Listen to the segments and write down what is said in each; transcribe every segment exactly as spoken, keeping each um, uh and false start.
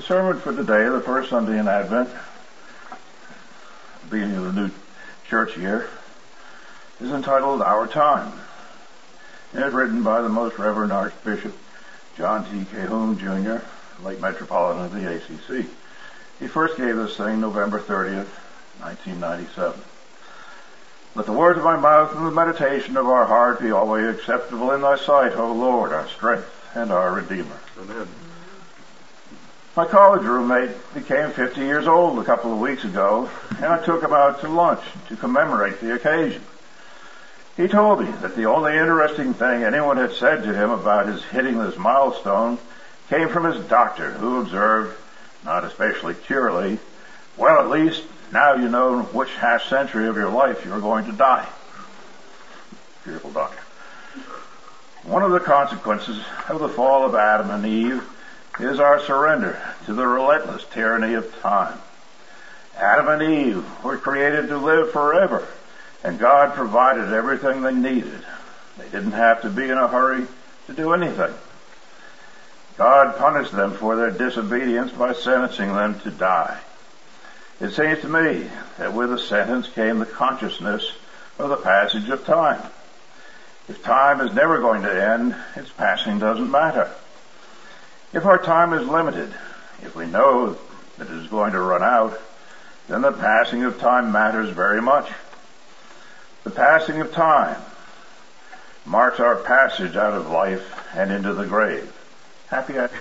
sermon for today, the first Sunday in Advent, beginning of the new church year, is entitled Our Time. And it's written by the Most Reverend Archbishop John T. Cahoon, Junior, late Metropolitan of the A C C. He first gave this thing November thirtieth, nineteen ninety-seven. Let the words of my mouth and the meditation of our heart be always acceptable in thy sight, O Lord, our strength and our Redeemer. Amen. My college roommate became fifty years old a couple of weeks ago, and I took him out to lunch to commemorate the occasion. He told me that the only interesting thing anyone had said to him about his hitting this milestone came from his doctor, who observed, not especially cheerily, well, at least now you know in which half century of your life you're going to die. Cheerful doctor. One of the consequences of the fall of Adam and Eve is our surrender to the relentless tyranny of time. Adam and Eve were created to live forever, and God provided everything they needed. They didn't have to be in a hurry to do anything. God punished them for their disobedience by sentencing them to die. It seems to me that with the sentence came the consciousness of the passage of time. If time is never going to end, its passing doesn't matter. If our time is limited, if we know that it is going to run out, then the passing of time matters very much. The passing of time marks our passage out of life and into the grave. Happy accident.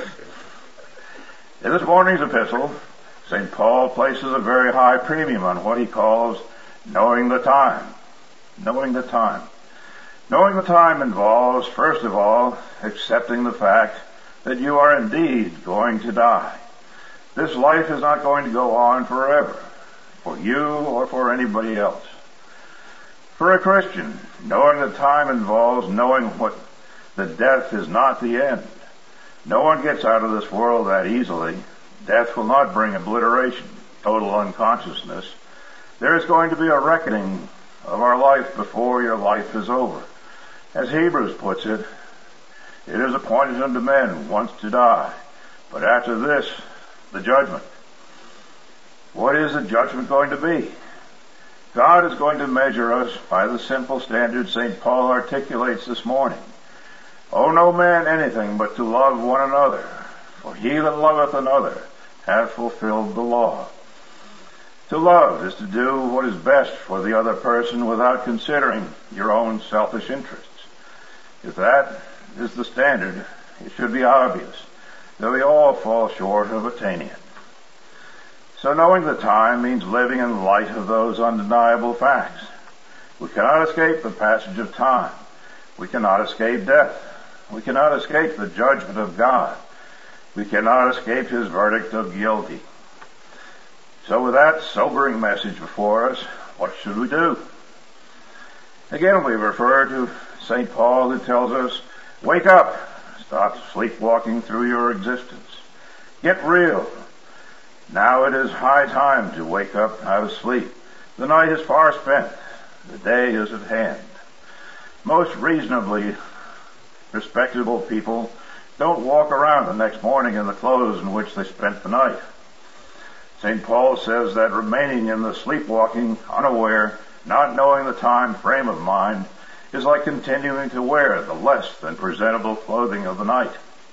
In this morning's epistle, Saint Paul places a very high premium on what he calls knowing the time. Knowing the time. Knowing the time involves, first of all, accepting the fact that you are indeed going to die. This life is not going to go on forever, for you or for anybody else. For a Christian, knowing the time involves knowing what that death is not the end. No one gets out of this world that easily. Death will not bring obliteration, total unconsciousness. There is going to be a reckoning of our life before your life is over. As Hebrews puts it, it is appointed unto men once to die, but after this, the judgment. What is the judgment going to be? God is going to measure us by the simple standard Saint Paul articulates this morning. Owe no man anything but to love one another, for he that loveth another hath fulfilled the law. To love is to do what is best for the other person without considering your own selfish interests. If that is the standard, it should be obvious that we all fall short of attaining it. So knowing the time means living in light of those undeniable facts. We cannot escape the passage of time. We cannot escape death. We cannot escape the judgment of God. We cannot escape his verdict of guilty. So with that sobering message before us, what should we do? Again, we refer to Saint Paul, who tells us, wake up, stop sleepwalking through your existence. Get real. Now it is high time to wake up out of sleep. The night is far spent. The day is at hand. Most reasonably respectable people don't walk around the next morning in the clothes in which they spent the night. Saint Paul says that remaining in the sleepwalking, unaware, not knowing the time frame of mind, is like continuing to wear the less than presentable clothing of the night.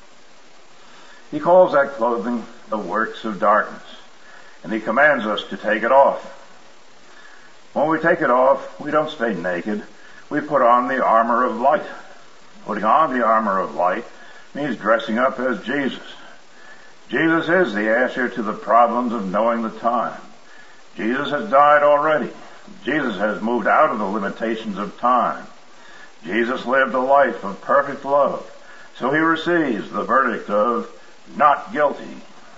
He calls that clothing the works of darkness, and he commands us to take it off. When we take it off, we don't stay naked. We put on the armor of light. Putting on the armor of light means dressing up as Jesus. Jesus is the answer to the problems of knowing the time. Jesus has died already. Jesus has moved out of the limitations of time. Jesus lived a life of perfect love, so he receives the verdict of not guilty.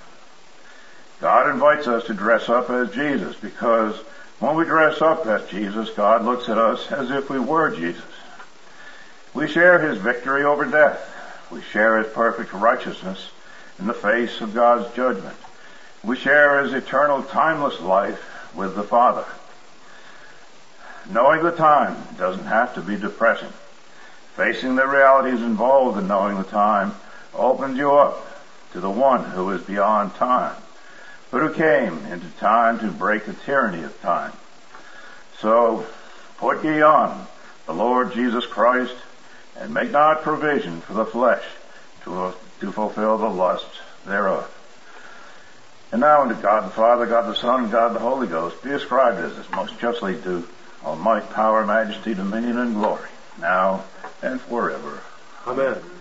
God invites us to dress up as Jesus because when we dress up as Jesus, God looks at us as if we were Jesus. We share his victory over death. We share his perfect righteousness in the face of God's judgment. We share his eternal, timeless life with the Father. Knowing the time doesn't have to be depressing. Facing the realities involved in knowing the time opens you up to the one who is beyond time, but who came into time to break the tyranny of time. So put ye on the Lord Jesus Christ, and make not provision for the flesh to, to fulfill the lusts thereof. And now unto God the Father, God the Son, and God the Holy Ghost be ascribed as is most justly due, all might, power, majesty, dominion, and glory, now and forever. Amen.